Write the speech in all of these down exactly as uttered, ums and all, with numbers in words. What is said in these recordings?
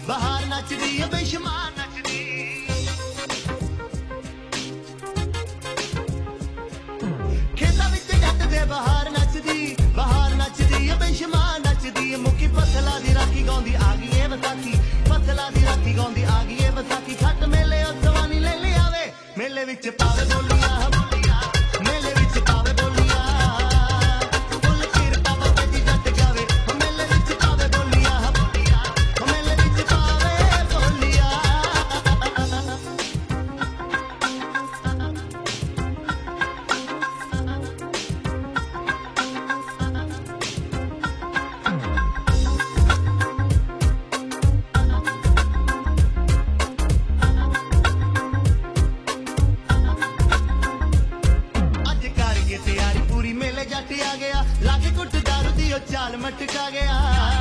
बहार नचदी बेशुमार नचदी खेतां विच जट दे बहार नचदी बहार नचदी बेशुमार नचदी मुकी पथला दी राखी गाउंदी आ गई ए वसाखी पथला दी राखी गाउंदी आ गई ए वसाखी खट मेले उत्सवानी ले ले आवे मेले विच पावे बोलियां बोलियां मेले विच पावे बोलियां फुल किरपा बाबे दी जट गावे मेले विच पावे बोलियां बोलियां मेले विच पावे बोलियां तैयारी पूरी मेले जट आ गया लागे कुट दारू दी चाल मटका गया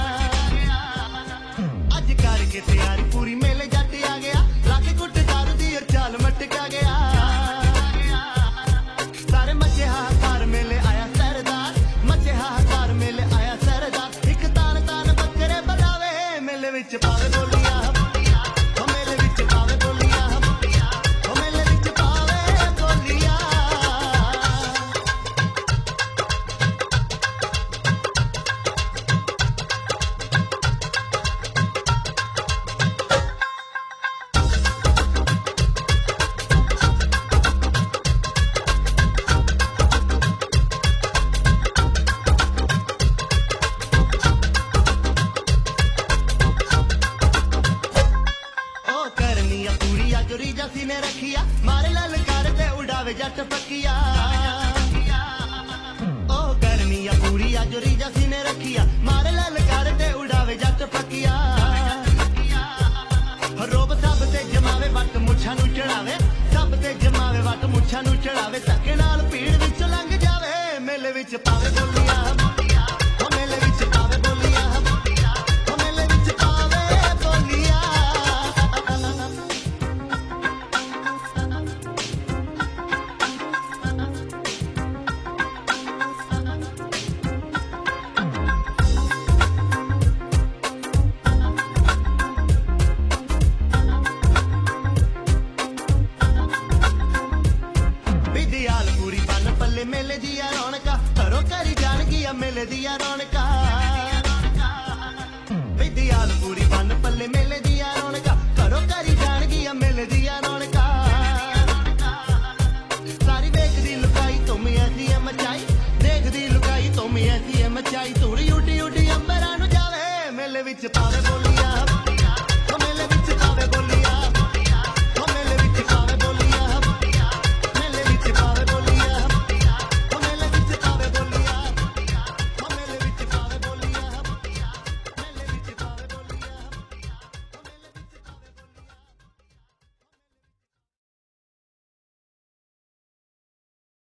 अज करके तैयारी पूरी मेले जट आ गया लागे कुट दारू दी चाल मटका गया सारे मचे हाहाकार मेले आया सरदार मचे हाहाकार मेले आया सरदार एक तान तान बकरे बजावे मेले विच पावे बोलियां बोलियां मेले विच पावे बोलियां बोलियां मेले विच पावे बोलियां रीजा सी ने रखिया मारे ललकार ते उड़ावे जट फकिया ओ करनिया पूरी अज रीजा सी ने रखिया मारे ललकार ते उड़ावे जट फकिया रोब सब ते जमावे वट मुछां नू चढ़ावे सब ते जमावे वट मुछां नू चढ़ावे धक्के नाल भीड़ विच लंघ जावे मेले विच पावे बोलियां बोलियां ओ मेले विच पावे बोलियां बोलियां ओ मेले विच पावे बोलियां मेले दिया रौनका घरों घरी जान गया मेले दिया रौनका विद्याल पूरी बन पल्ले मेले दिया रौनका घरों घरी जान गया मेले दिया रौनका सारी वेखदी लुकाई तुम ऐसी है मचाई देखदी लुकाई तुम ऐसी है मचाई धूड़ी उड्डी उड्डी अंबरां नू जावे मेले विच पावे